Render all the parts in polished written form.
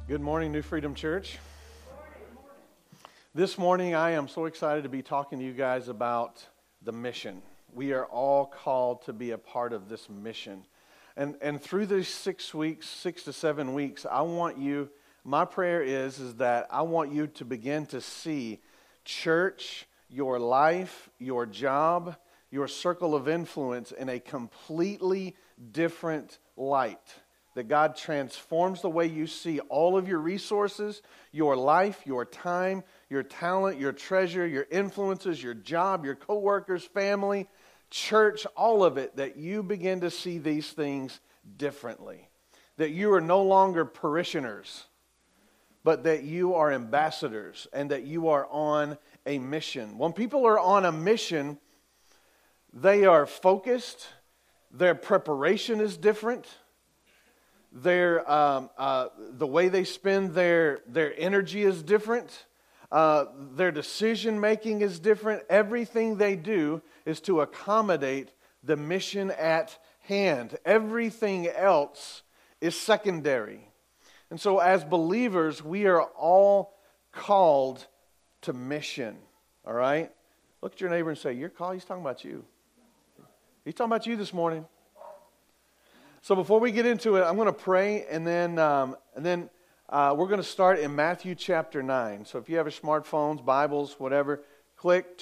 Good morning, New Freedom Church. This morning, I am so excited to be talking to you guys about the mission. We are all called to be a part of this mission. And through these 6 weeks, 6 to 7 weeks, my prayer is that I want you to begin to see church, your life, your job, your circle of influence in a completely different light. That God transforms the way you see all of your resources, your life, your time, your talent, your treasure, your influences, your job, your coworkers, family, church, all of it, that you begin to see these things differently. That you are no longer parishioners, but that you are ambassadors and that you are on a mission. When people are on a mission, they are focused, their preparation is different. The way they spend their energy is different. Their decision making is different. Everything they do is to accommodate the mission at hand. Everything else is secondary. And so as believers, we are all called to mission. All right? Look at your neighbor and say, "You're called." He's talking about you. He's talking about you this morning. So before we get into it, I'm going to pray, and then we're going to start in Matthew chapter 9. So if you have your smartphones, Bibles, whatever, click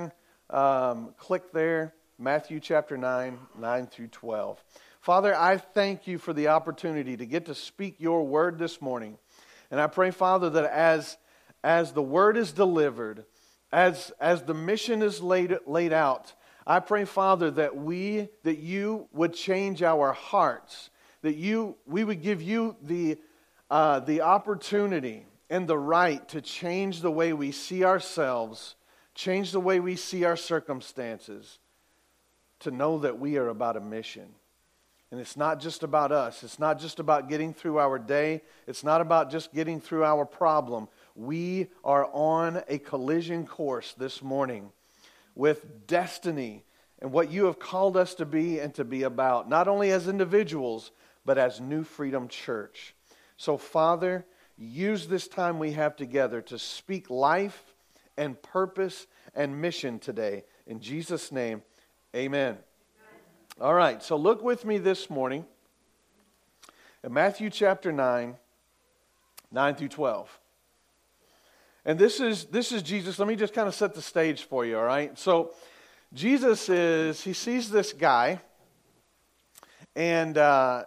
there, Matthew chapter 9, 9 through 12. Father, I thank you for the opportunity to get to speak your word this morning. And I pray, Father, that as the word is delivered, as the mission is laid out, I pray, Father, that you would change our hearts, that we would give you the opportunity and the right to change the way we see ourselves, change the way we see our circumstances, to know that we are about a mission. And it's not just about us. It's not just about getting through our day. It's not about just getting through our problem. We are on a collision course this morning with destiny and what you have called us to be and to be about, not only as individuals, but as New Freedom Church. So, Father, use this time we have together to speak life and purpose and mission today. In Jesus' name, amen. All right, so look with me this morning at Matthew chapter 9, 9 through 12. And this is Jesus. Let me just kind of set the stage for you, all right? So Jesus he sees this guy, and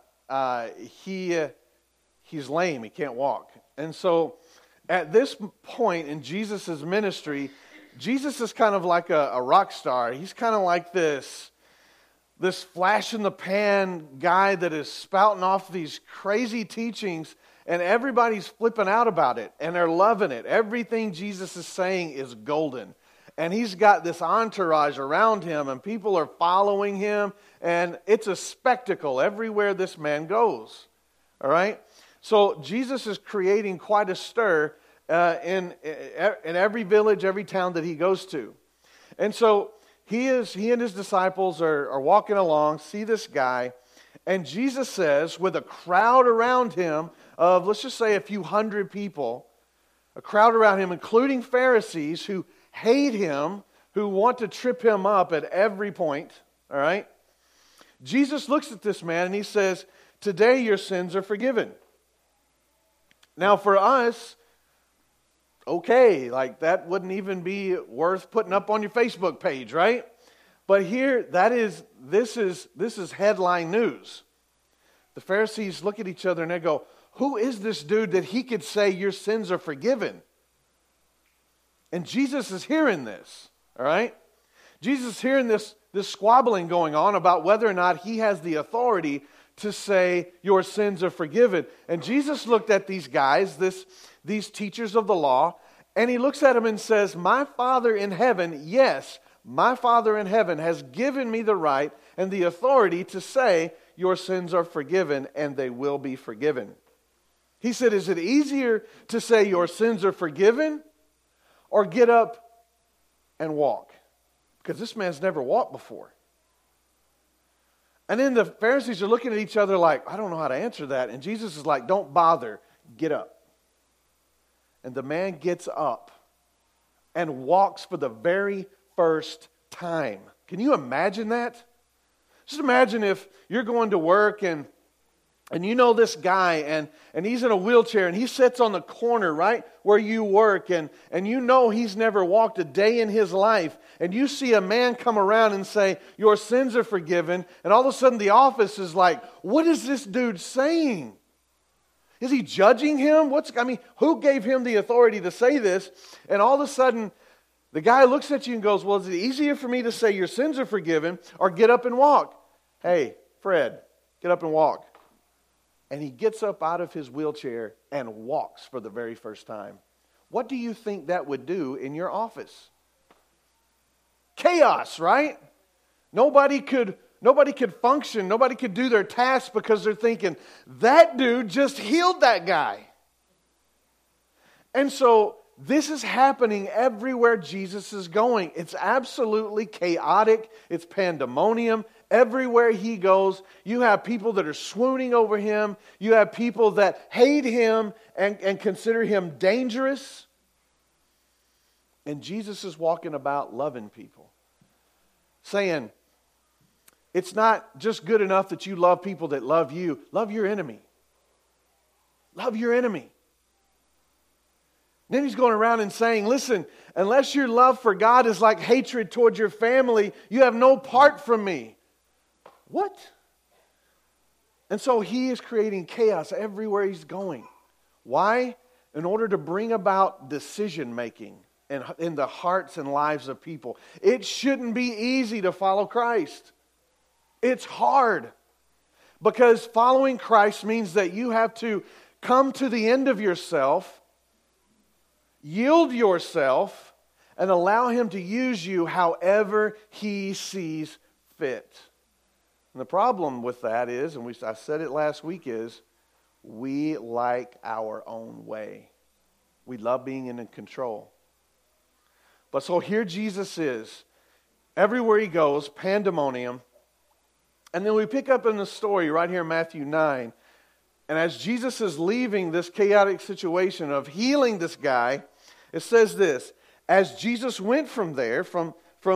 he's lame. He can't walk. And so at this point in Jesus' ministry, Jesus is kind of like a rock star. He's kind of like this flash-in-the-pan guy that is spouting off these crazy teachings, and everybody's flipping out about it, and they're loving it. Everything Jesus is saying is golden. And he's got this entourage around him, and people are following him, and it's a spectacle everywhere this man goes. All right? So Jesus is creating quite a stir in every village, every town that he goes to. And so he and his disciples are walking along, see this guy, and Jesus says, with a crowd around him of, let's just say, a few hundred people, a crowd around him, including Pharisees who hate him, who want to trip him up at every point, all right? Jesus looks at this man and he says, "Today your sins are forgiven." Now for us, okay, like that wouldn't even be worth putting up on your Facebook page, right? But here, this is headline news. The Pharisees look at each other and they go, "Who is this dude that he could say your sins are forgiven?" And Jesus is hearing this, all right? Jesus is hearing this squabbling going on about whether or not he has the authority to say your sins are forgiven. And Jesus looked at these guys, these teachers of the law, and he looks at them and says, "My Father in heaven, yes, my Father in heaven has given me the right and the authority to say your sins are forgiven and they will be forgiven." He said, is it easier to say your sins are forgiven or get up and walk? Because this man's never walked before. And then the Pharisees are looking at each other like, I don't know how to answer that. And Jesus is like, don't bother, get up. And the man gets up and walks for the very first time. Can you imagine that? Just imagine if you're going to work and you know this guy and he's in a wheelchair and he sits on the corner right where you work and you know he's never walked a day in his life, and you see a man come around and say, your sins are forgiven, and all of a sudden the office is like, what is this dude saying? Is he judging him? Who gave him the authority to say this? And all of a sudden the guy looks at you and goes, well, is it easier for me to say your sins are forgiven or get up and walk? Hey, Fred, get up and walk. And he gets up out of his wheelchair and walks for the very first time. What do you think that would do in your office? Chaos, right? Nobody could function. Nobody could do their tasks because they're thinking, that dude just healed that guy. And so this is happening everywhere Jesus is going. It's absolutely chaotic. It's pandemonium. Everywhere he goes, you have people that are swooning over him. You have people that hate him and consider him dangerous. And Jesus is walking about loving people, saying, it's not just good enough that you love people that love you. Love your enemy. Love your enemy. Then he's going around and saying, listen, unless your love for God is like hatred towards your family, you have no part from me. What? And so he is creating chaos everywhere he's going. Why? In order to bring about decision making in the hearts and lives of people. It shouldn't be easy to follow Christ. It's hard. Because following Christ means that you have to come to the end of yourself, yield yourself, and allow him to use you however he sees fit. And the problem with that is, and I said it last week, is we like our own way. We love being in control. But so here Jesus is. Everywhere he goes, pandemonium. And then we pick up in the story right here in Matthew 9. And as Jesus is leaving this chaotic situation of healing this guy, it says this: as Jesus went from there, from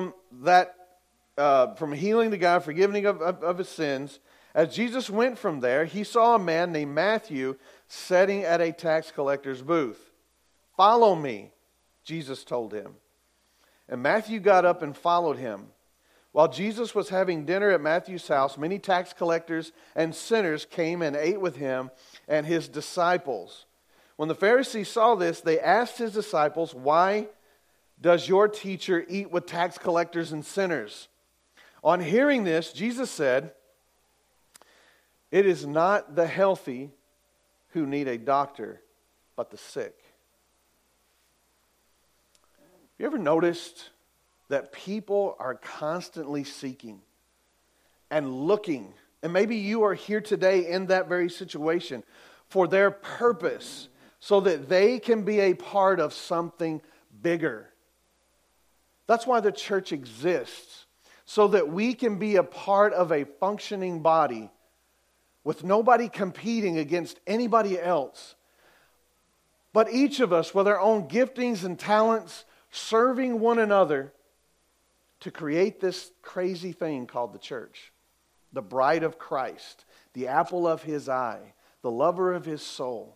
healing the guy, forgiving of his sins, as Jesus went from there, he saw a man named Matthew sitting at a tax collector's booth. Follow me, Jesus told him. And Matthew got up and followed him. While Jesus was having dinner at Matthew's house, many tax collectors and sinners came and ate with him and his disciples. When the Pharisees saw this, they asked his disciples, why does your teacher eat with tax collectors and sinners? On hearing this, Jesus said, it is not the healthy who need a doctor, but the sick. Have you ever noticed that people are constantly seeking and looking, and maybe you are here today in that very situation, for their purpose, so that they can be a part of something bigger? That's why the church exists, so that we can be a part of a functioning body with nobody competing against anybody else, but each of us with our own giftings and talents, serving one another to create this crazy thing called the church. The bride of Christ, the apple of his eye, the lover of his soul.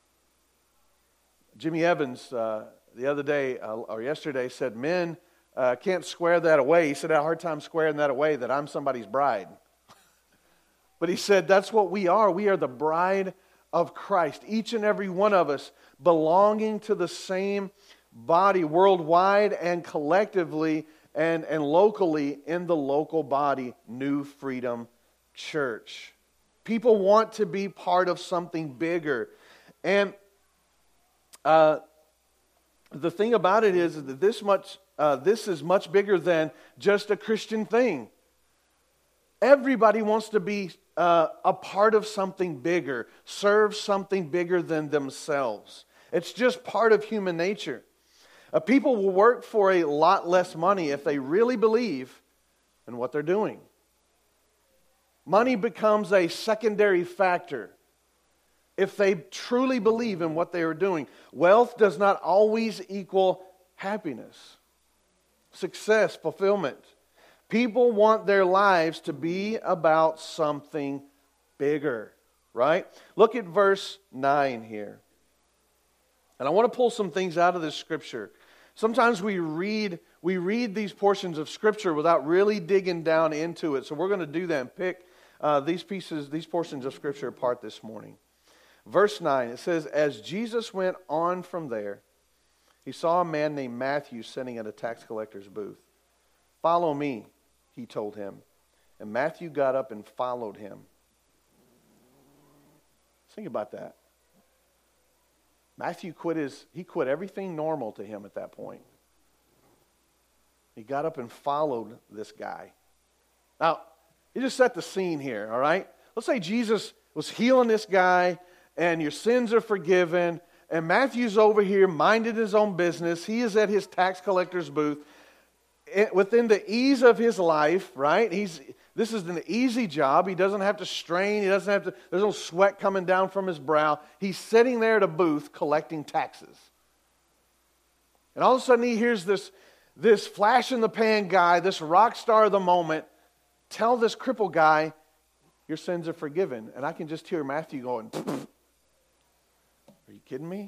Jimmy Evans the other day or yesterday said, men can't square that away. He said, I had a hard time squaring that away, that I'm somebody's bride. But he said, that's what we are. We are the bride of Christ. Each and every one of us belonging to the same body worldwide and collectively and locally in the local body, New Freedom Church. People want to be part of something bigger. And the thing about it is that this is much bigger than just a Christian thing. Everybody wants to be a part of something bigger, serve something bigger than themselves. It's just part of human nature. People will work for a lot less money if they really believe in what they're doing. Money becomes a secondary factor. if they truly believe in what they are doing. Wealth does not always equal happiness, success, fulfillment. People want their lives to be about something bigger, right? Look at verse 9 here. And I want to pull some things out of this scripture. Sometimes we read these portions of scripture without really digging down into it. So we're going to do that and pick these portions of scripture apart this morning. Verse 9, it says, as Jesus went on from there, he saw a man named Matthew sitting at a tax collector's booth. Follow me, he told him. And Matthew got up and followed him. Think about that. Matthew quit everything normal to him at that point. He got up and followed this guy. Now, you just set the scene here, all right? Let's say Jesus was healing this guy, and your sins are forgiven, and Matthew's over here minding his own business. He is at his tax collector's booth. Within the ease of his life, right? This is an easy job. He doesn't have to strain. There's no sweat coming down from his brow. He's sitting there at a booth collecting taxes. And all of a sudden he hears this flash in the pan guy, this rock star of the moment, tell this crippled guy, your sins are forgiven. And I can just hear Matthew going, are you kidding me?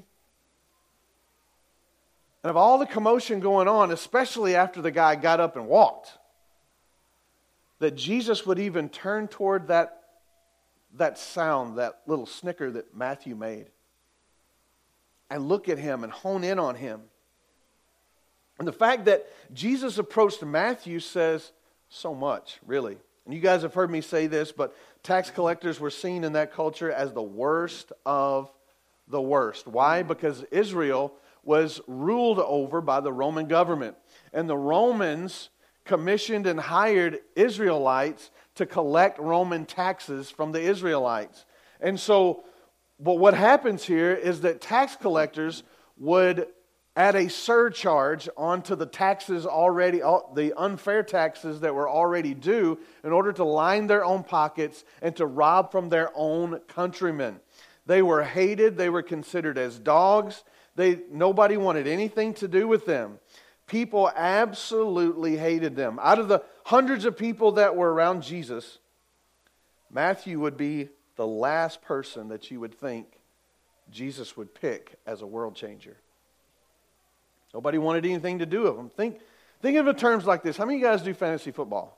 And of all the commotion going on, especially after the guy got up and walked, that Jesus would even turn toward that sound, that little snicker that Matthew made, and look at him and hone in on him. And the fact that Jesus approached Matthew says so much, really. And you guys have heard me say this, but tax collectors were seen in that culture as the worst of the worst. Why? Because Israel was ruled over by the Roman government. And the Romans commissioned and hired Israelites to collect Roman taxes from the Israelites. And so, but what happens here is that tax collectors would add a surcharge onto the taxes already, the unfair taxes that were already due, in order to line their own pockets and to rob from their own countrymen. They were hated. They were considered as dogs. Nobody wanted anything to do with them. People absolutely hated them. Out of the hundreds of people that were around Jesus, Matthew would be the last person that you would think Jesus would pick as a world changer. Nobody wanted anything to do with him. Think of it in terms like this. How many of you guys do fantasy football?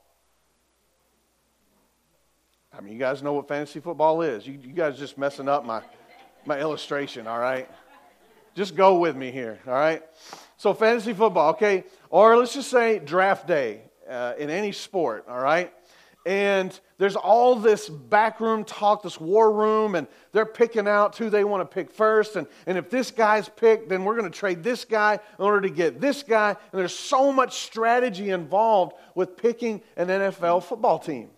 I mean, you guys know what fantasy football is. You guys just messing up my illustration, all right? Just go with me here, all right? So fantasy football, okay? Or let's just say draft day in any sport, all right? And there's all this backroom talk, this war room, and they're picking out who they want to pick first. And if this guy's picked, then we're going to trade this guy in order to get this guy. And there's so much strategy involved with picking an NFL football team.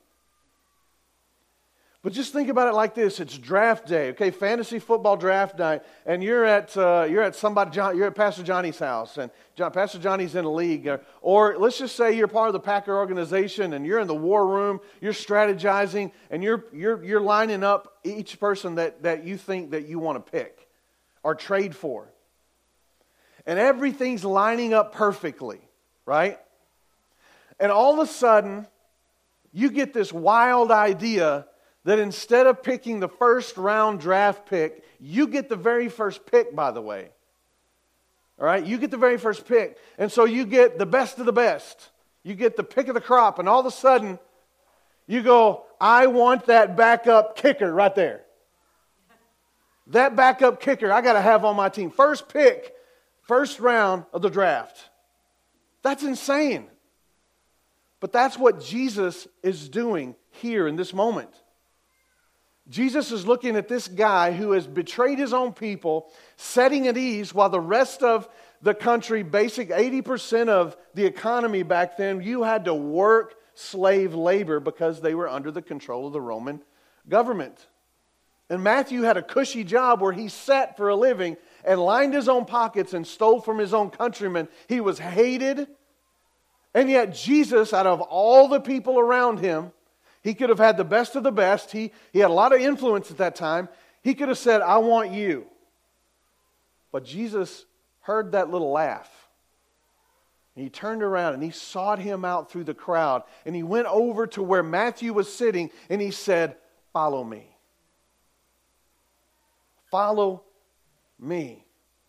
But just think about it like this: it's draft day, okay? Fantasy football draft night, and you're at Pastor Johnny's house, and Pastor Johnny's in a league, or let's just say you're part of the Packer organization, and you're in the war room, you're strategizing, and you're lining up each person that you think that you want to pick or trade for, and everything's lining up perfectly, right? And all of a sudden, you get this wild idea that instead of picking the first round draft pick, you get the very first pick, by the way. All right? You get the very first pick. And so you get the best of the best. You get the pick of the crop. And all of a sudden, you go, I want that backup kicker right there. That backup kicker I got to have on my team. First pick, first round of the draft. That's insane. But that's what Jesus is doing here in this moment. Jesus is looking at this guy who has betrayed his own people, setting at ease while the rest of the country, basic 80% of the economy back then, you had to work slave labor because they were under the control of the Roman government. And Matthew had a cushy job where he sat for a living and lined his own pockets and stole from his own countrymen. He was hated. And yet Jesus, out of all the people around him, he could have had the best of the best. He had a lot of influence at that time. He could have said, I want you. But Jesus heard that little laugh. And he turned around and he sought him out through the crowd. And he went over to where Matthew was sitting and he said, follow me. Follow me.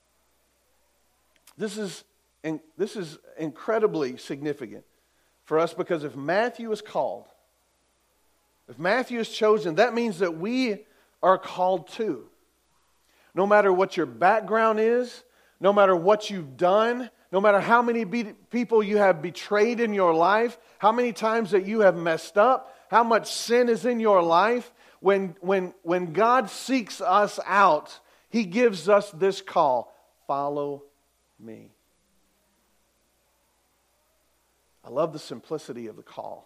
This is incredibly significant for us, because if Matthew is called, if Matthew is chosen, that means that we are called too. No matter what your background is, no matter what you've done, no matter how many people you have betrayed in your life, how many times that you have messed up, how much sin is in your life, when God seeks us out, He gives us this call: follow me. I love the simplicity of the call.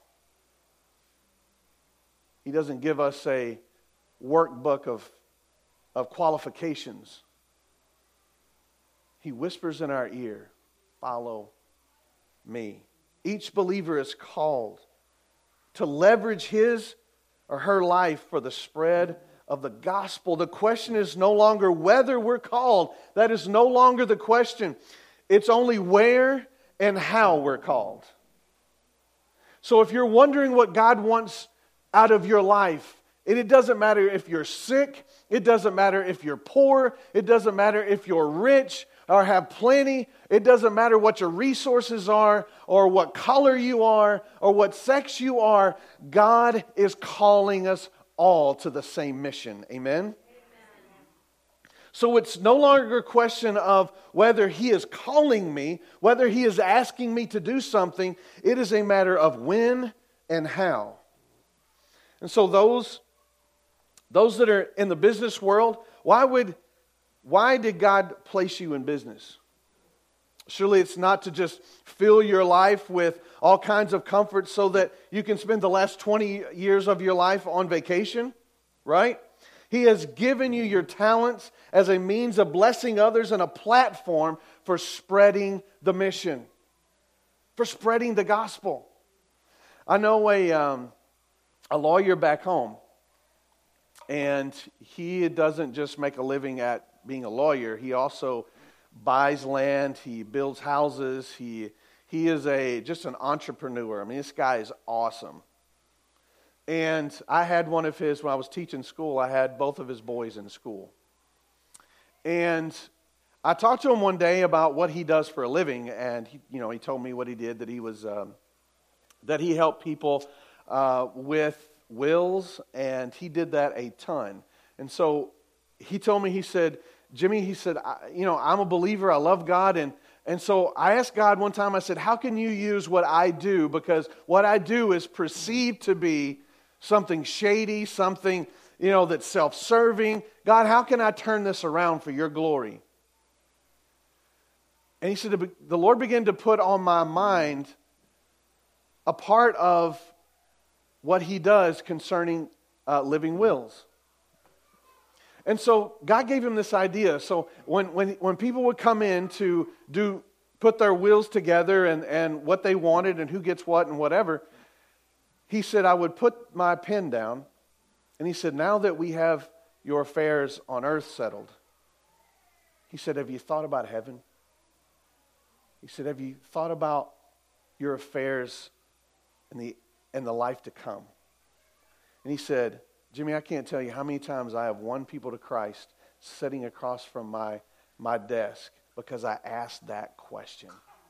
He doesn't give us a workbook of qualifications. He whispers in our ear, follow me. Each believer is called to leverage his or her life for the spread of the gospel. The question is no longer whether we're called. That is no longer the question. It's only where and how we're called. So if you're wondering what God wants out of your life, and it doesn't matter if you're sick, it doesn't matter if you're poor, it doesn't matter if you're rich or have plenty, it doesn't matter what your resources are or what color you are or what sex you are, God is calling us all to the same mission. Amen? So it's no longer a question of whether He is calling me, whether He is asking me to do something. It is a matter of when and how. And so those that are in the business world, why did God place you in business? Surely it's not to just fill your life with all kinds of comfort so that you can spend the last 20 years of your life on vacation, right? He has given you your talents as a means of blessing others and a platform for spreading the mission, for spreading the gospel. I know a lawyer back home, and he doesn't just make a living at being a lawyer. He also buys land, he builds houses, he is just an entrepreneur. I mean, this guy is awesome. And I had one of his, when I was teaching school, I had both of his boys in school. And I talked to him one day about what he does for a living, and he told me what he did, that he helped people with wills, and he did that a ton. And so he told me, he said, Jimmy, I'm a believer, I love God, and so I asked God one time, I said, how can you use what I do? Because what I do is perceived to be something shady, something, that's self-serving. God, how can I turn this around for your glory? And he said, the Lord began to put on my mind a part of what He does concerning living wills. And so God gave him this idea. So when people would come in to put their wills together and what they wanted and who gets what and whatever, he said, I would put my pen down, and he said, now that we have your affairs on earth settled, he said, have you thought about heaven? He said, have you thought about your affairs in the life to come? And he said, Jimmy, I can't tell you how many times I have won people to Christ sitting across from my desk because I asked that question.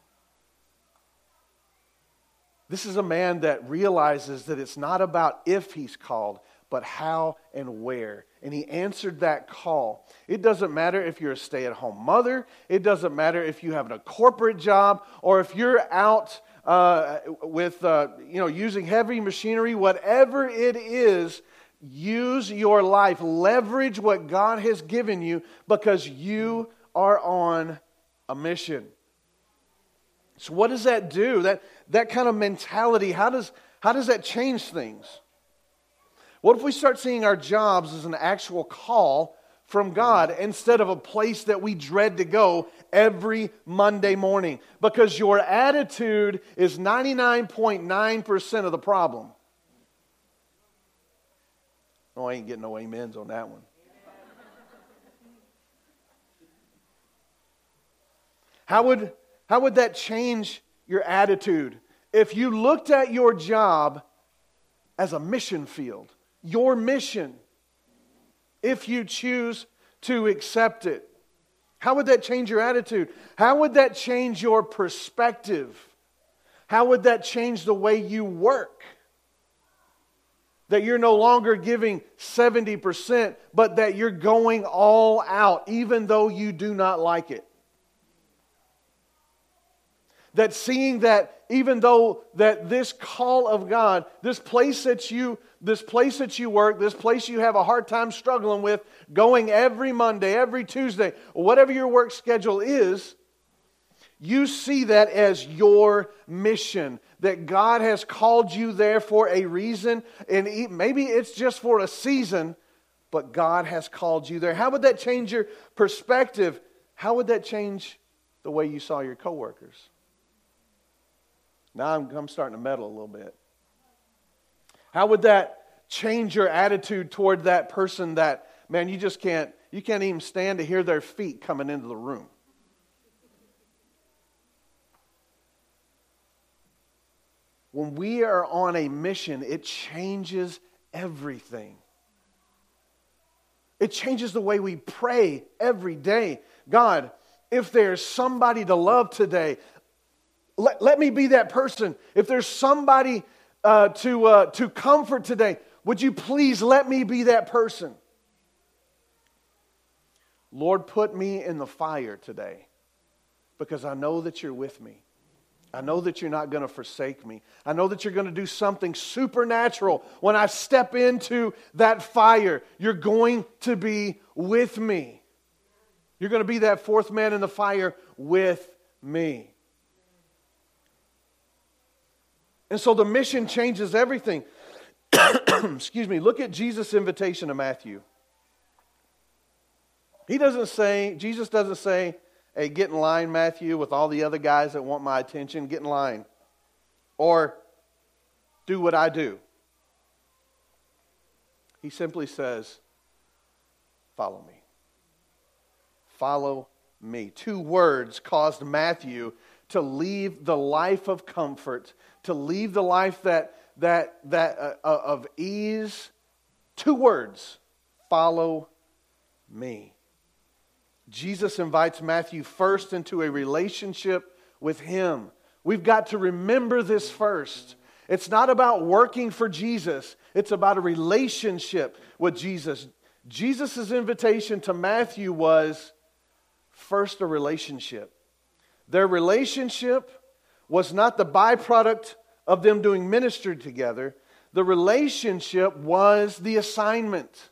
This is a man that realizes that it's not about if he's called, but how and where. And he answered that call. It doesn't matter if you're a stay-at-home mother. It doesn't matter if you have a corporate job or if you're out with using heavy machinery. Whatever it is, use your life. Leverage what God has given you because you are on a mission. So what does that do? That kind of mentality, how does that change things? What if we start seeing our jobs as an actual call from God instead of a place that we dread to go every Monday morning? Because your attitude is 99.9% of the problem. Oh, I ain't getting no amens on that one. How would that change your attitude if you looked at your job as a mission field? Your mission, if you choose to accept it. How would that change your attitude? How would that change your perspective? How would that change the way you work? That you're no longer giving 70%, but that you're going all out, even though you do not like it. That seeing that even though that this call of God, this place that you work, this place you have a hard time struggling with, going every Monday, every Tuesday, whatever your work schedule is, you see that as your mission, that God has called you there for a reason, and maybe it's just for a season, but God has called you there. How would that change your perspective? How would that change the way you saw your coworkers? Now I'm starting to meddle a little bit. How would that change your attitude toward that person that, man, you can't even stand to hear their feet coming into the room? When we are on a mission, it changes everything. It changes the way we pray every day. God, if there's somebody to love today, let me be that person. If there's somebody to comfort today, would you please let me be that person? Lord, put me in the fire today because I know that you're with me. I know that you're not going to forsake me. I know that you're going to do something supernatural when I step into that fire. You're going to be with me. You're going to be that fourth man in the fire with me. And so the mission changes everything. Excuse me. Look at Jesus' invitation to Matthew. Jesus doesn't say, hey, get in line, Matthew, with all the other guys that want my attention. Get in line. Or do what I do. He simply says, follow me. Follow me. 2 words caused Matthew to leave the life of comfort, to leave the life of ease. 2 words, follow me. Jesus invites Matthew first into a relationship with him. We've got to remember this first. It's not about working for Jesus. It's about a relationship with Jesus. Jesus' invitation to Matthew was first a relationship. Their relationship was not the byproduct of them doing ministry together. The relationship was the assignment.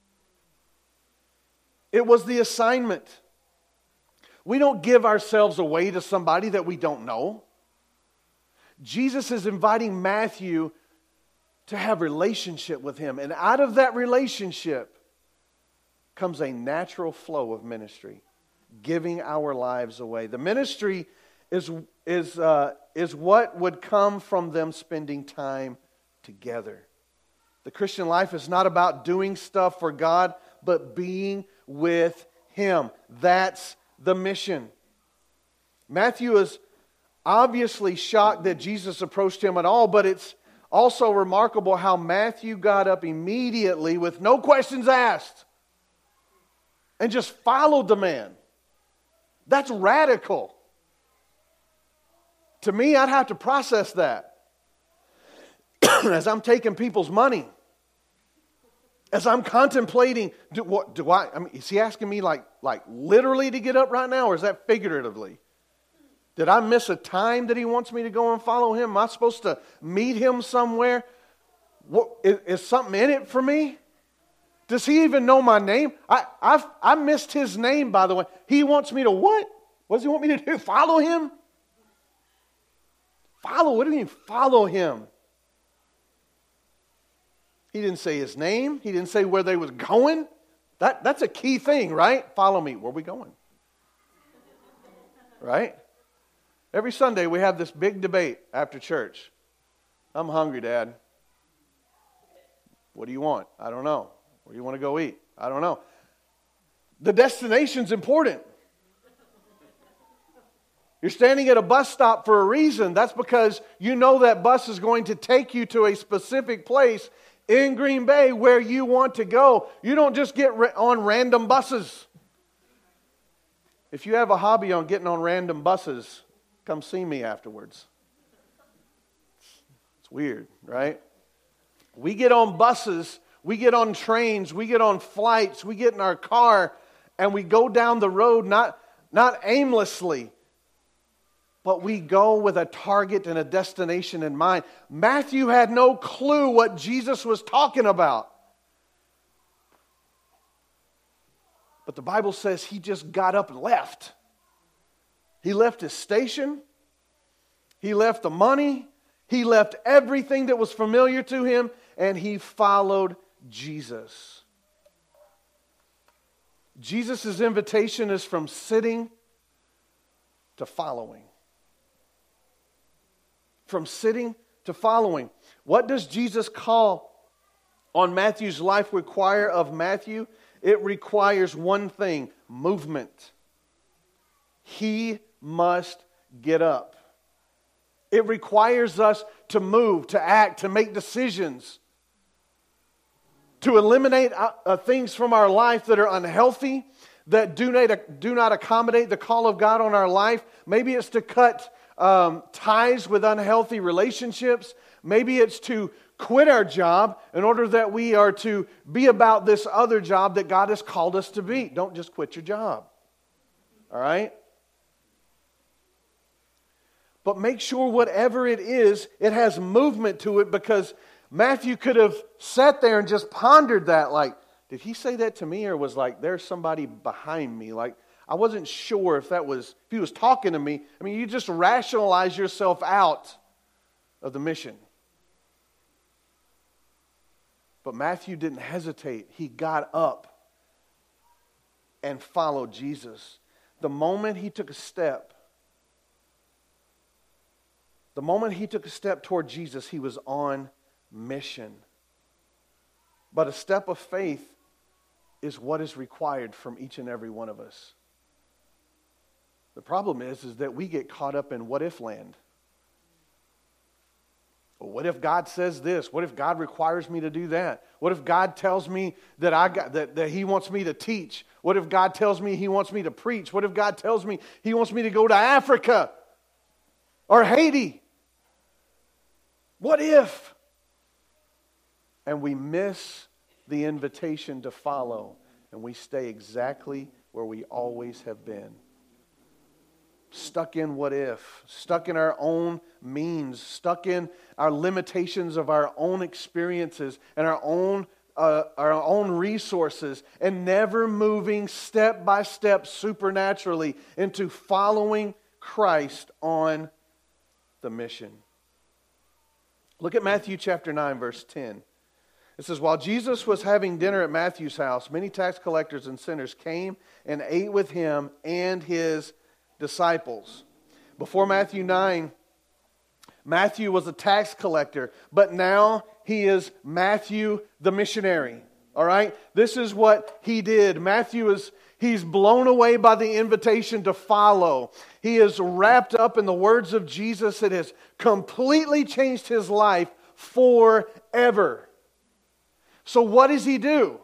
It was the assignment. We don't give ourselves away to somebody that we don't know. Jesus is inviting Matthew to have relationship with him. And out of that relationship comes a natural flow of ministry, giving our lives away. The ministry is what would come from them spending time together. The Christian life is not about doing stuff for God, but being with him. That's the mission. Matthew is obviously shocked that Jesus approached him at all, but it's also remarkable how Matthew got up immediately with no questions asked and just followed the man. That's radical. To me, I'd have to process that. As I'm taking people's money, as I'm contemplating, is he asking me like literally to get up right now, or is that figuratively? Did I miss a time that he wants me to go and follow him? Am I supposed to meet him somewhere? Is something in it for me? Does he even know my name? I missed his name, by the way. He wants me to what? What does he want me to do? Follow him? Follow? What do you mean follow him? He didn't say his name. He didn't say where they was going. That's a key thing, right? Follow me. Where are we going? Right? Every Sunday we have this big debate after church. I'm hungry, Dad. What do you want? I don't know. Where do you want to go eat? I don't know. The destination's important. You're standing at a bus stop for a reason. That's because you know that bus is going to take you to a specific place in Green Bay where you want to go. You don't just get on random buses. If you have a hobby on getting on random buses, come see me afterwards. It's weird, right? We get on buses, we get on trains, we get on flights, we get in our car, and we go down the road not aimlessly, but we go with a target and a destination in mind. Matthew had no clue what Jesus was talking about. But the Bible says he just got up and left. He left his station. He left the money. He left everything that was familiar to him, and he followed Jesus. Jesus' invitation is from sitting to following. From sitting to following. What does Jesus' call on Matthew's life require of Matthew? It requires one thing: movement. He must get up. It requires us to move, to act, to make decisions, to eliminate things from our life that are unhealthy, that do not accommodate the call of God on our life. Maybe it's to cut ties with unhealthy relationships. Maybe it's to quit our job in order that we are to be about this other job that God has called us to be. Don't just quit your job. All right? But make sure whatever it is, it has movement to it, because Matthew could have sat there and just pondered that, like, did he say that to me, or was like, there's somebody behind me? Like, I wasn't sure if he was talking to me. I mean, you just rationalize yourself out of the mission. But Matthew didn't hesitate. He got up and followed Jesus. The moment he took a step toward Jesus, he was on mission. But a step of faith is what is required from each and every one of us. The problem is that we get caught up in what if land. Well, what if God says this? What if God requires me to do that? What if God tells me that He wants me to teach? What if God tells me He wants me to preach? What if God tells me He wants me to go to Africa or Haiti? What if? And we miss the invitation to follow, and we stay exactly where we always have been. Stuck in what if, stuck in our own means, stuck in our limitations of our own experiences and our own resources, and never moving step by step supernaturally into following Christ on the mission. Look at Matthew chapter 9, verse 10. It says, while Jesus was having dinner at Matthew's house, many tax collectors and sinners came and ate with him and his disciples. Before Matthew 9, Matthew was a tax collector, but now he is Matthew the missionary. All right? This is what he did. He's blown away by the invitation to follow. He is wrapped up in the words of Jesus that has completely changed his life forever. So what does he do?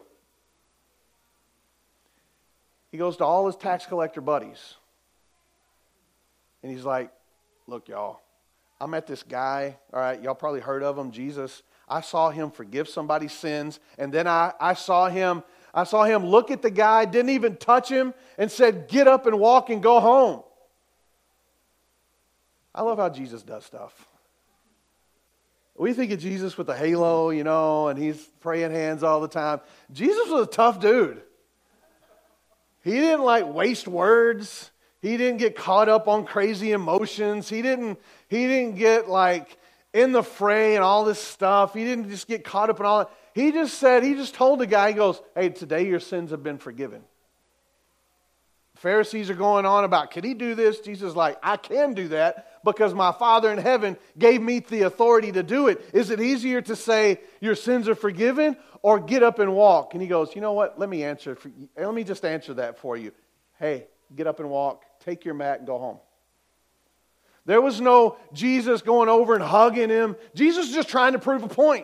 He goes to all his tax collector buddies. And he's like, look, y'all, I met this guy. All right, y'all probably heard of him, Jesus. I saw him forgive somebody's sins. And then I saw him look at the guy, didn't even touch him, and said, get up and walk and go home. I love how Jesus does stuff. We think of Jesus with a halo, and he's praying hands all the time. Jesus was a tough dude. He didn't waste words. He didn't get caught up on crazy emotions. He didn't get in the fray and all this stuff. He didn't just get caught up in all that. He just told the guy, he goes, hey, today your sins have been forgiven. Pharisees are going on about, can he do this? Jesus is like, I can do that because my Father in heaven gave me the authority to do it. Is it easier to say your sins are forgiven or get up and walk? And he goes, you know what? Let me just answer that for you. Hey, get up and walk. Take your mat and go home. There was no Jesus going over and hugging him. Jesus was just trying to prove a point.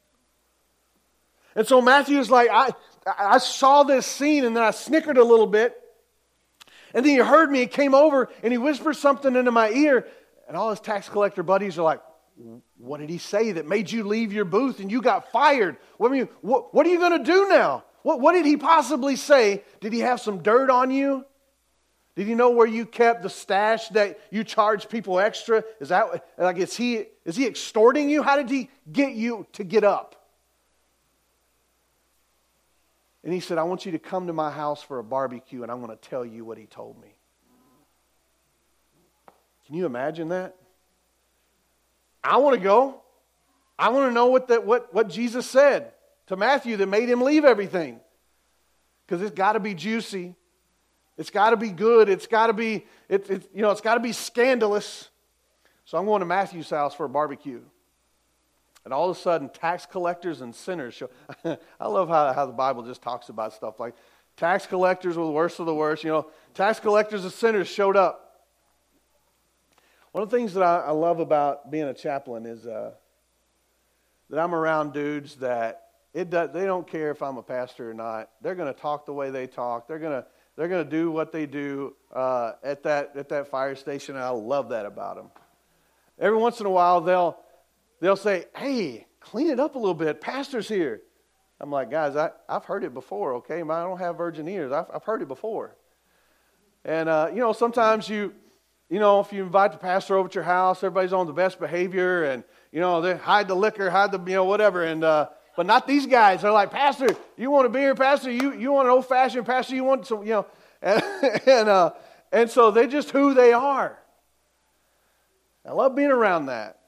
And so Matthew is like, I saw this scene and then I snickered a little bit. And then he heard me and came over and he whispered something into my ear. And all his tax collector buddies are like, what did he say that made you leave your booth and you got fired? What are you going to do now? What did he possibly say? Did he have some dirt on you? Did he know where you kept the stash that you charge people extra? Is he extorting you? How did he get you to get up? And he said, I want you to come to my house for a barbecue and I'm going to tell you what he told me. Can you imagine that? I want to go. I want to know what Jesus said to Matthew that made him leave everything. Because it's got to be juicy. It's got to be good. It's got to be it's got to be scandalous. So I'm going to Matthew's house for a barbecue. And all of a sudden, tax collectors and sinners show. I love how the Bible just talks about stuff like tax collectors were the worst of the worst. Tax collectors and sinners showed up. One of the things that I love about being a chaplain is that I'm around dudes that they don't care if I'm a pastor or not. They're going to talk the way they talk. They're going to do what they do at that fire station, and I love that about them. Every once in a while, they'll say, "Hey, clean it up a little bit. Pastor's here." I'm like, guys, I've heard it before. Okay, I don't have virgin ears. I've heard it before. And sometimes if you invite the pastor over to your house, everybody's on the best behavior, and they hide the liquor, hide the whatever, and but not these guys. They're like, "Pastor, you want a beer? Pastor, you want an old fashioned? Pastor, you want some?" And so they're just who they are. I love being around that,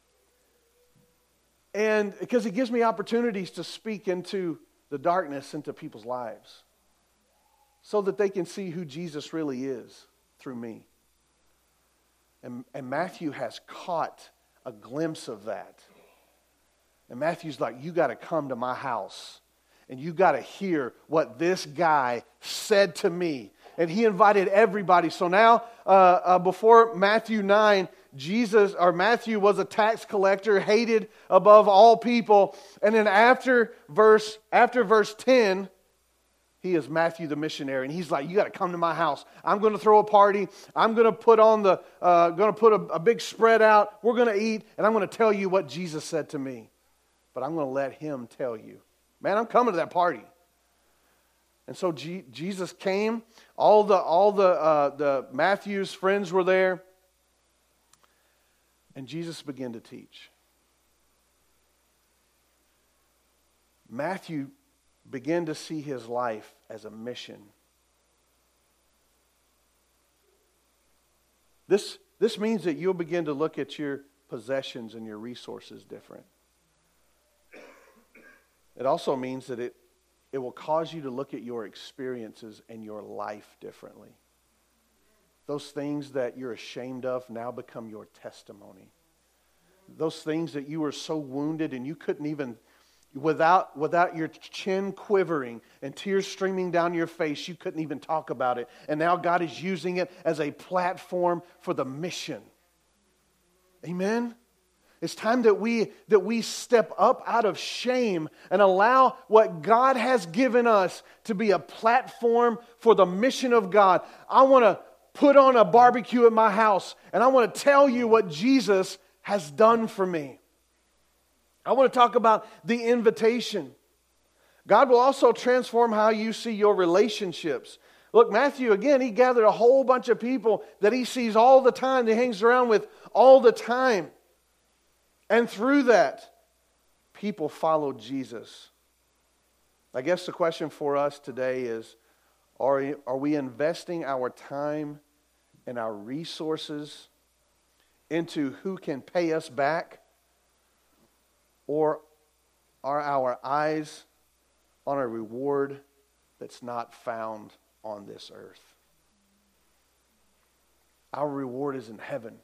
and because it gives me opportunities to speak into the darkness into people's lives, so that they can see who Jesus really is through me. And Matthew has caught a glimpse of that. And Matthew's like, you got to come to my house. And you got to hear what this guy said to me. And he invited everybody. So now, before Matthew 9, Matthew was a tax collector, hated above all people. And then after verse 10, he is Matthew the missionary, and he's like, you got to come to my house. I'm going to throw a party. I'm going to put a big spread out. We're going to eat, and I'm going to tell you what Jesus said to me. But I'm going to let him tell you. Man, I'm coming to that party. And so Jesus came. All the Matthew's friends were there, and Jesus began to teach. Matthew begin to see his life as a mission. This means that you'll begin to look at your possessions and your resources different. It also means that it will cause you to look at your experiences and your life differently. Those things that you're ashamed of now become your testimony. Those things that you were so wounded and you couldn't even, without your chin quivering and tears streaming down your face, you couldn't even talk about it. And now God is using it as a platform for the mission. Amen? It's time that we step up out of shame and allow what God has given us to be a platform for the mission of God. I want to put on a barbecue at my house, and I want to tell you what Jesus has done for me. I want to talk about the invitation. God will also transform how you see your relationships. Look, Matthew, again, he gathered a whole bunch of people that he sees all the time, that he hangs around with all the time. And through that, people followed Jesus. I guess the question for us today is, are we investing our time and our resources into who can pay us back? Or are our eyes on a reward that's not found on this earth? Our reward is in heaven.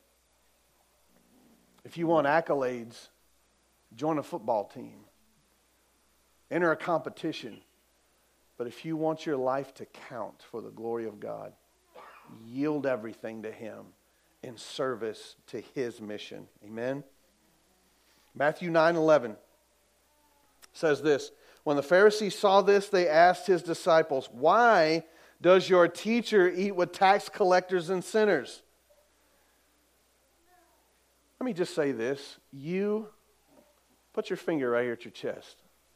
If you want accolades, join a football team. Enter a competition. But if you want your life to count for the glory of God, yield everything to Him in service to His mission. Amen? Matthew 9:11 says this, when the Pharisees saw this, they asked His disciples, why does your teacher eat with tax collectors and sinners? Let me just say this. You, put your finger right here at your chest.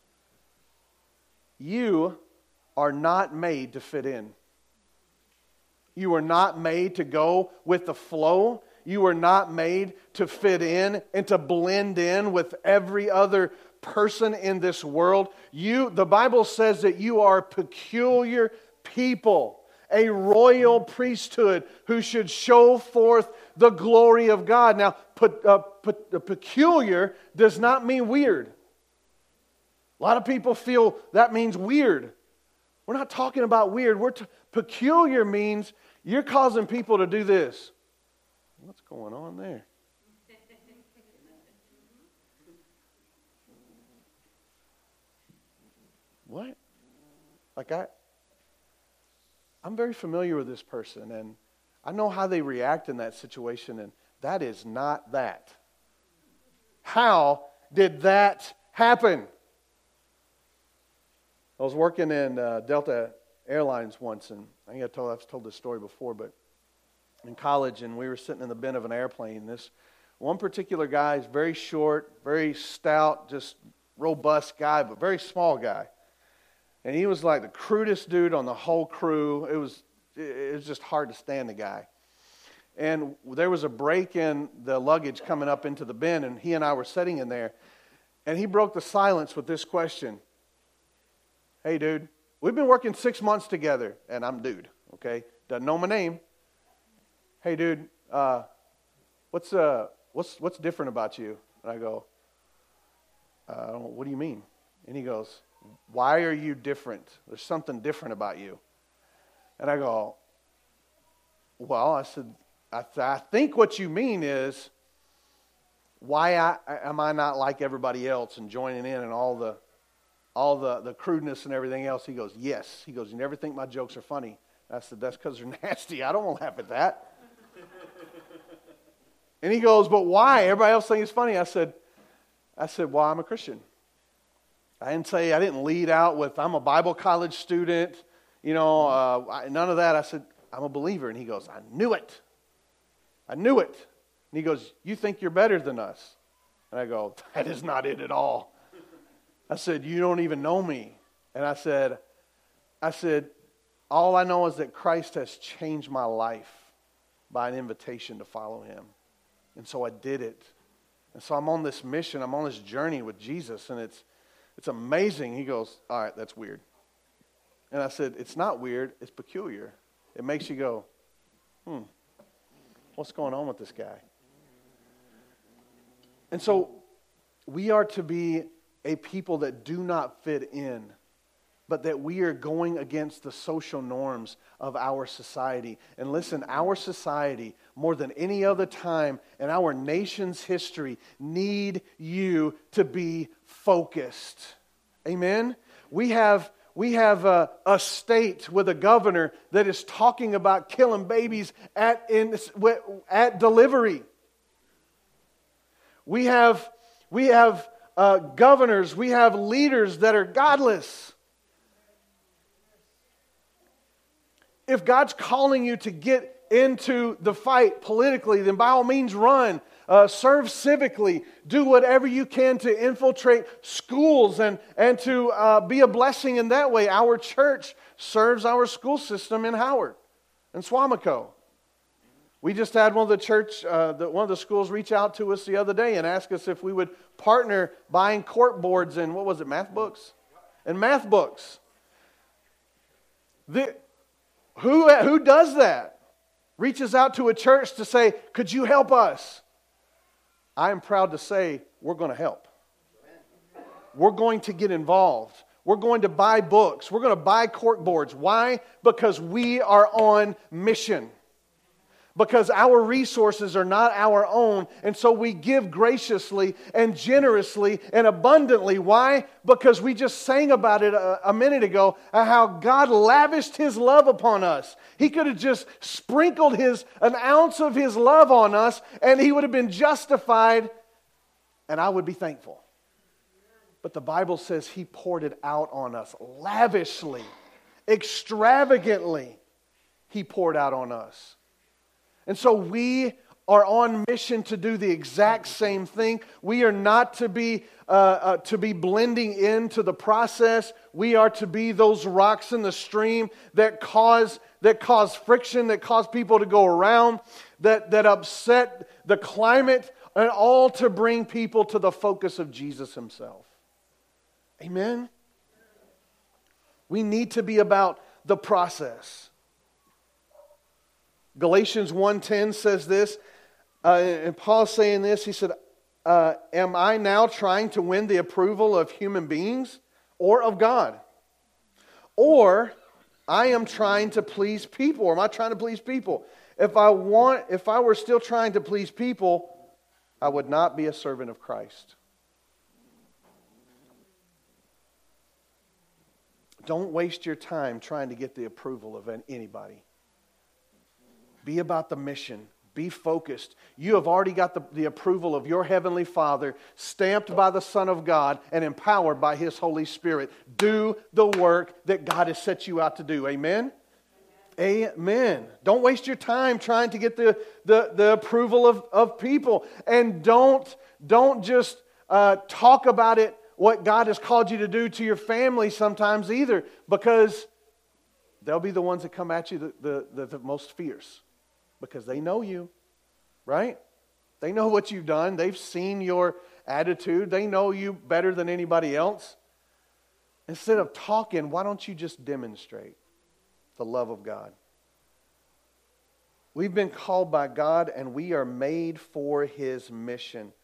You are not made to fit in. You are not made to go with the flow. You are not made to fit in and to blend in with every other person in this world. The Bible says that you are peculiar people, a royal priesthood who should show forth the glory of God. Now, peculiar does not mean weird. A lot of people feel that means weird. We're not talking about weird. Peculiar means you're causing people to do this. What's going on there? What? I'm very familiar with this person, and I know how they react in that situation, and that is not that. How did that happen? I was working in Delta Airlines once, and I think I've told this story before, but in college, and we were sitting in the bin of an airplane. This one particular guy is very short, very stout, just robust guy, but very small guy. And he was like the crudest dude on the whole crew. It was just hard to stand the guy. And there was a break in the luggage coming up into the bin, and he and I were sitting in there. And he broke the silence with this question. Hey, dude, we've been working 6 months together, and I'm dude, okay? Doesn't know my name. Hey, dude, what's different about you? And I go, what do you mean? And he goes, why are you different? There's something different about you. And I go, well, I said, I think what you mean is, why am I not like everybody else and joining in and all the crudeness and everything else? He goes, yes. He goes, you never think my jokes are funny. I said, that's because they're nasty. I don't want to laugh at that. And he goes, but why? Everybody else thinks it's funny. I said, well, I'm a Christian. I didn't lead out with, I'm a Bible college student, none of that. I said, I'm a believer. And he goes, I knew it. And he goes, you think you're better than us? And I go, that is not it at all. I said, you don't even know me. And I said, all I know is that Christ has changed my life by an invitation to follow Him. And so I did it. And so I'm on this mission, I'm on this journey with Jesus, and it's amazing. He goes, all right, that's weird. And I said, it's not weird, it's peculiar. It makes you go, what's going on with this guy? And so we are to be a people that do not fit in, but that we are going against the social norms of our society. And listen, our society, more than any other time in our nation's history, need you to be focused. Amen? We have a state with a governor that is talking about killing babies at delivery. We have governors, we have leaders that are godless. If God's calling you to get into the fight politically, then by all means run. Serve civically. Do whatever you can to infiltrate schools and to be a blessing in that way. Our church serves our school system in Howard and Swamico. We just had one of the schools reach out to us the other day and ask us if we would partner buying court boards and math books? And math books. Who does that? Reaches out to a church to say, could you help us? I am proud to say we're going to help. We're going to get involved. We're going to buy books. We're going to buy court boards. Why? Because we are on mission. because our resources are not our own. And so we give graciously and generously and abundantly. Why? Because we just sang about it a minute ago, how God lavished His love upon us. He could have just sprinkled an ounce of His love on us, and He would have been justified, and I would be thankful. But the Bible says He poured it out on us lavishly, extravagantly. He poured out on us. And so we are on mission to do the exact same thing. We are not to be blending into the process. We are to be those rocks in the stream that cause friction, that cause people to go around, that upset the climate, and all to bring people to the focus of Jesus Himself. Amen? We need to be about the process. Galatians 1:10 says this, and Paul's saying this, he said, am I now trying to win the approval of human beings or of God? Or I am trying to please people, or am I trying to please people? If I were still trying to please people, I would not be a servant of Christ. Don't waste your time trying to get the approval of anybody. Be about the mission. Be focused. You have already got the approval of your Heavenly Father, stamped by the Son of God and empowered by His Holy Spirit. Do the work that God has set you out to do. Amen? Amen. Don't waste your time trying to get the approval of people. And don't just talk about it, what God has called you to do, to your family sometimes either, because they'll be the ones that come at you the most fierce. Because they know you, right? They know what you've done. They've seen your attitude. They know you better than anybody else. Instead of talking, why don't you just demonstrate the love of God? We've been called by God, and we are made for His mission.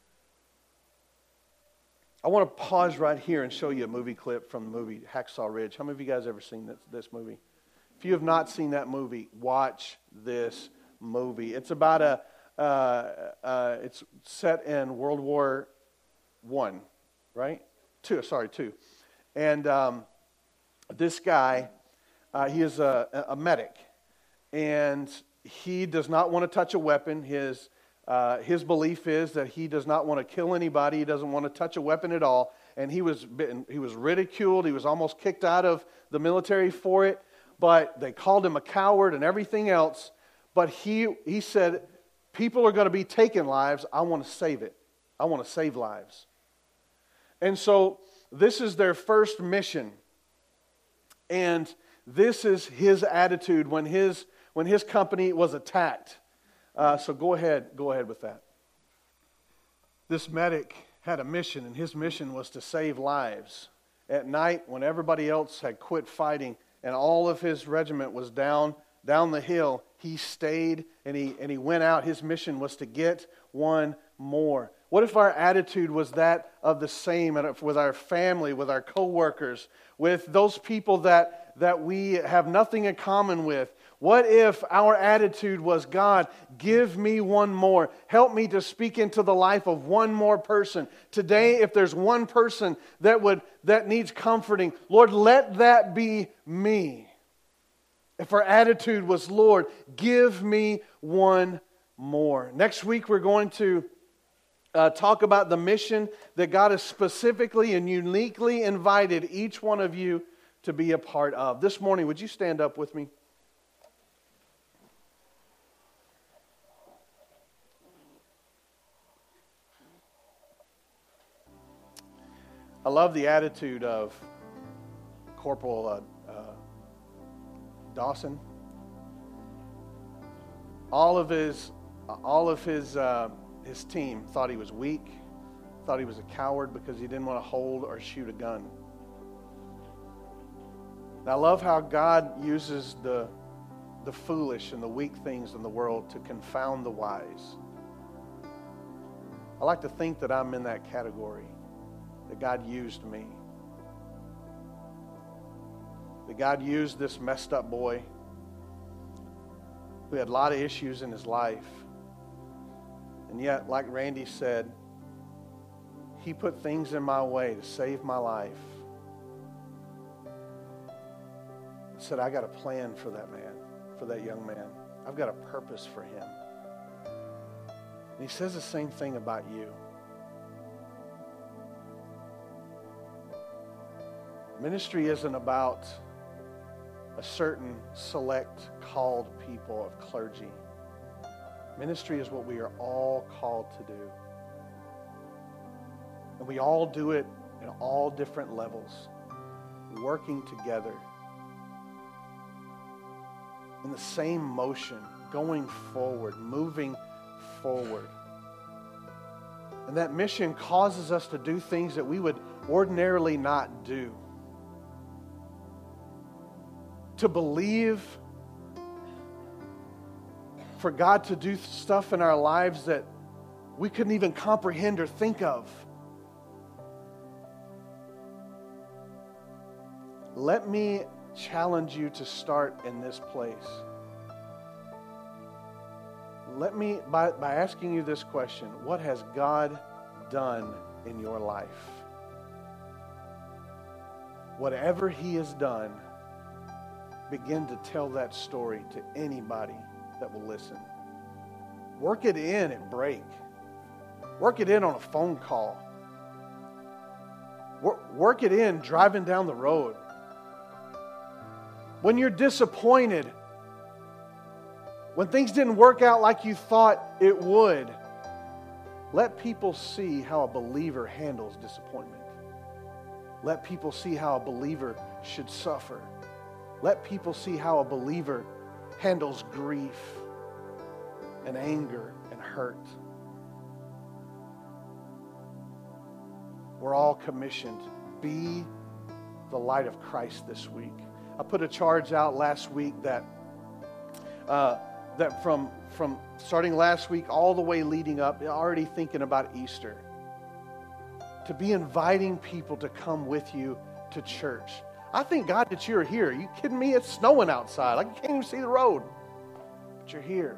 I want to pause right here and show you a movie clip from the movie Hacksaw Ridge. How many of you guys ever seen this movie? If you have not seen that movie, watch this movie. It's about it's set in World War I, right? Two. And this guy, he is a medic, and he does not want to touch a weapon. His belief is that he does not want to kill anybody. He doesn't want to touch a weapon at all. And he was ridiculed. He was almost kicked out of the military for it. But they called him a coward and everything else. But he said, people are going to be taking lives. I want to save it. I want to save lives. And so this is their first mission. And this is his attitude when his company was attacked. So go ahead with that. This medic had a mission, and his mission was to save lives. At night, when everybody else had quit fighting, and all of his regiment was down the hill, he stayed and he went out. His mission was to get one more. What if our attitude was that of the same with our family, with our coworkers, with those people that we have nothing in common with? What if our attitude was, God, give me one more. Help me to speak into the life of one more person. Today, if there's one person that needs comforting, Lord, let that be me. If our attitude was, Lord, give me one more. Next week, we're going to talk about the mission that God has specifically and uniquely invited each one of you to be a part of. This morning, would you stand up with me? I love the attitude of Corporal Dawson. All of his team thought he was weak, thought he was a coward because he didn't want to hold or shoot a gun. And I love how God uses the foolish and the weak things in the world to confound the wise. I like to think that I'm in that category. That God used me. That God used this messed up boy who had a lot of issues in his life. And yet, like Randy said, he put things in my way to save my life. He said, I got a plan for that man, for that young man. I've got a purpose for him. And he says the same thing about you. Ministry isn't about a certain select called people of clergy. Ministry is what we are all called to do. And we all do it in all different levels, working together in the same motion, going forward, moving forward. And that mission causes us to do things that we would ordinarily not do. To believe for God to do stuff in our lives that we couldn't even comprehend or think of. Let me challenge you to start in this place. Let me, by asking you this question, what has God done in your life? Whatever He has done, begin to tell that story to anybody that will listen. Work it in at break. Work it in on a phone call. Work it in driving down the road. When you're disappointed, when things didn't work out like you thought it would, let people see how a believer handles disappointment. Let people see how a believer should suffer. Let people see how a believer handles grief and anger and hurt. We're all commissioned. Be the light of Christ this week. I put a charge out last week that from starting last week all the way leading up, already thinking about Easter, to be inviting people to come with you to church. I thank God that you're here. Are you kidding me? It's snowing outside. I can't even see the road. But you're here.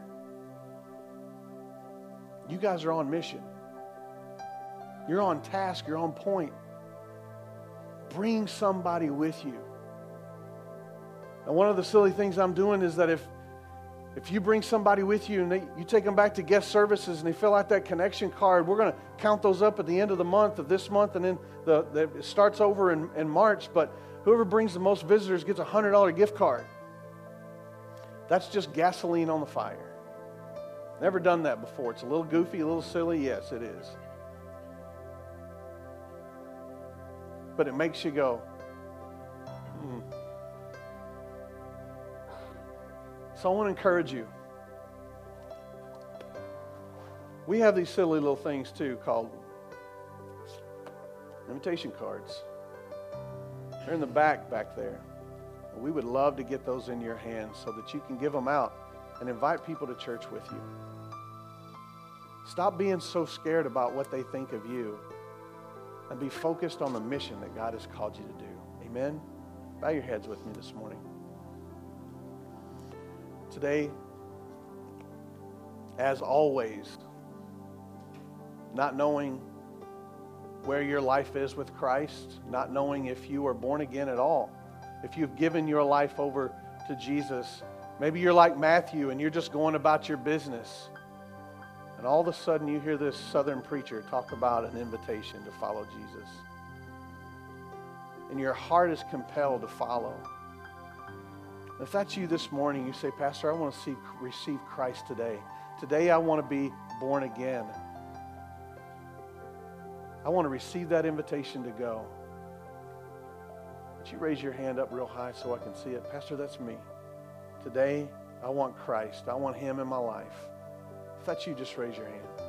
You guys are on mission. You're on task. You're on point. Bring somebody with you. And one of the silly things I'm doing is that if you bring somebody with you and you take them back to guest services and they fill out that connection card, we're going to count those up at the end of the month, of this month, and then it starts over in March. But whoever brings the most visitors gets a $100 gift card. That's just gasoline on the fire. Never done that before. It's a little goofy, a little silly. Yes, it is. But it makes you go, So I want to encourage you. We have these silly little things too called invitation cards. They're in the back there. We would love to get those in your hands so that you can give them out and invite people to church with you. Stop being so scared about what they think of you and be focused on the mission that God has called you to do. Amen? Bow your heads with me this morning. Today, as always, not knowing where your life is with Christ, not knowing if you are born again at all, if you've given your life over to Jesus. Maybe you're like Matthew and you're just going about your business. And all of a sudden you hear this southern preacher talk about an invitation to follow Jesus. And your heart is compelled to follow. If that's you this morning, you say, Pastor, I want to receive Christ today. Today I want to be born again. I want to receive that invitation to go. Would you raise your hand up real high so I can see it? Pastor, that's me. Today I want Christ. I want Him in my life. If that's you, just raise your hand.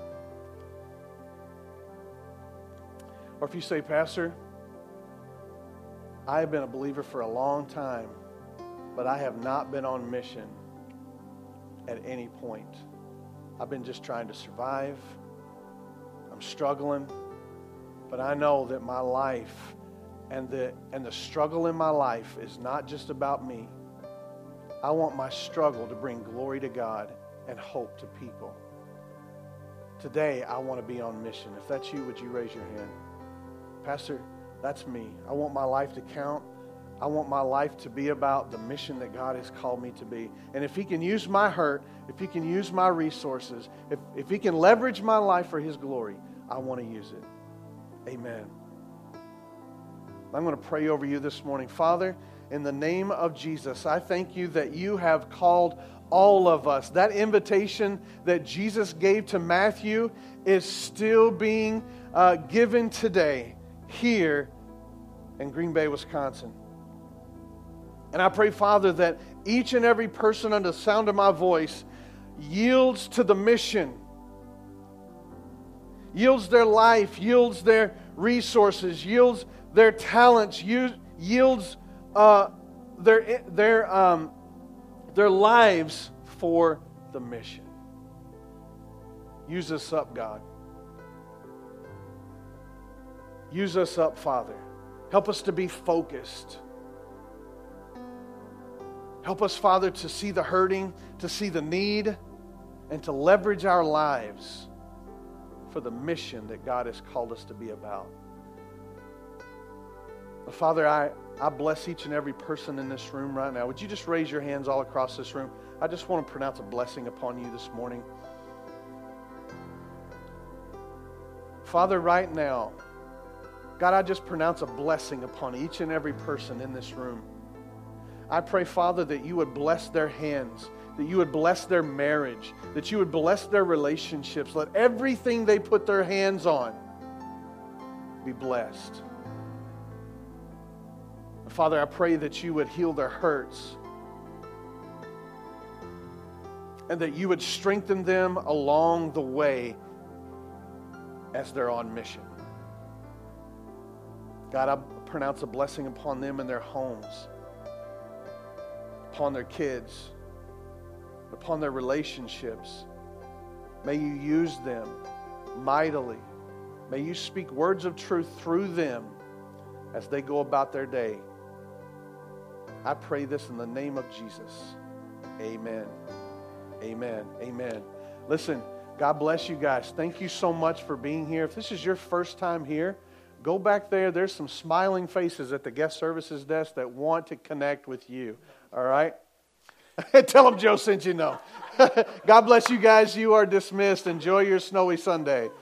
Or if you say, Pastor, I have been a believer for a long time, but I have not been on mission at any point. I've been just trying to survive. I'm struggling. But I know that my life and the struggle in my life is not just about me. I want my struggle to bring glory to God and hope to people. Today, I want to be on mission. If that's you, would you raise your hand? Pastor, that's me. I want my life to count. I want my life to be about the mission that God has called me to be. And if He can use my hurt, if He can use my resources, if He can leverage my life for His glory, I want to use it. Amen. I'm going to pray over you this morning. Father, in the name of Jesus, I thank you that you have called all of us. That invitation that Jesus gave to Matthew is still being given today here in Green Bay, Wisconsin. And I pray, Father, that each and every person under the sound of my voice yields to the mission, yields their life, yields their resources, yields their talents, yields their lives for the mission. Use us up, God. Use us up, Father. Help us to be focused. Help us, Father, to see the hurting, to see the need, and to leverage our lives for the mission that God has called us to be about. But Father, I bless each and every person in this room right now. Would you just raise your hands all across this room? I just want to pronounce a blessing upon you this morning. Father, right now, God, I just pronounce a blessing upon each and every person in this room. I pray, Father, that you would bless their hands, that you would bless their marriage, that you would bless their relationships. Let everything they put their hands on be blessed. Father, I pray that you would heal their hurts and that you would strengthen them along the way as they're on mission. God, I pronounce a blessing upon them and their homes, upon their kids, upon their relationships. May you use them mightily. May you speak words of truth through them as they go about their day. I pray this in the name of Jesus. Amen. Amen. Amen. Listen, God bless you guys. Thank you so much for being here. If this is your first time here, go back there. There's some smiling faces at the guest services desk that want to connect with you. All right? Tell them Joe sent you. No. God bless you guys. You are dismissed. Enjoy your snowy Sunday.